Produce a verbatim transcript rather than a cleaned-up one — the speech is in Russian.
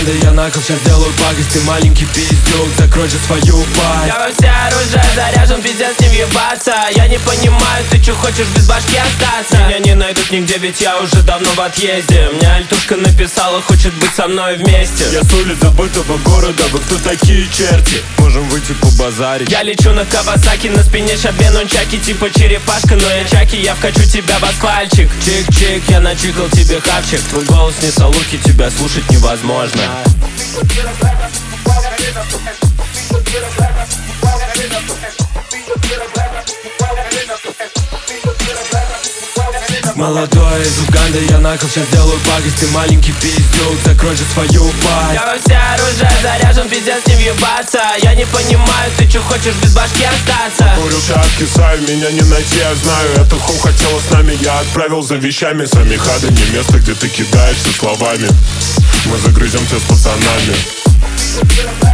Уганда, я нахуй сейчас сделаю пакость. Ты маленький пиздюк, закрой же свою пасть. Я во все оружие заряжен, пиздец не въебаться. Я не понимаю, ты чё хочешь без башки остаться? Меня не найдут нигде, ведь я уже давно в отъезде. Мне альтушка написала, хочет быть со мной вместе. Я с улиц забытого города, вы кто такие черти? Можем выйти побазарить. Я лечу на Кавасаки, на спине шабе нунчаки. Типа черепашка, но я чаки, я вкачу тебя в асфальчик. Чик-чик, я начикал тебе хавчик. Твой голос не салуки, тебя слушать невозможно. Молодой из Уганды, я нахуй сейчас сделаю пакость. Ты маленький пиздюк, закрой же свою пасть. Я во все оружие заряжен, пиздец не въебаться. Я не понимаю, ты чё хочешь без башки остаться? Курился, откисаю, меня не найти, я знаю. Эта хоу хотела с нами, я отправил за вещами. Сами хады, не место, где ты кидаешься словами. Мы загрыземся с пацанами.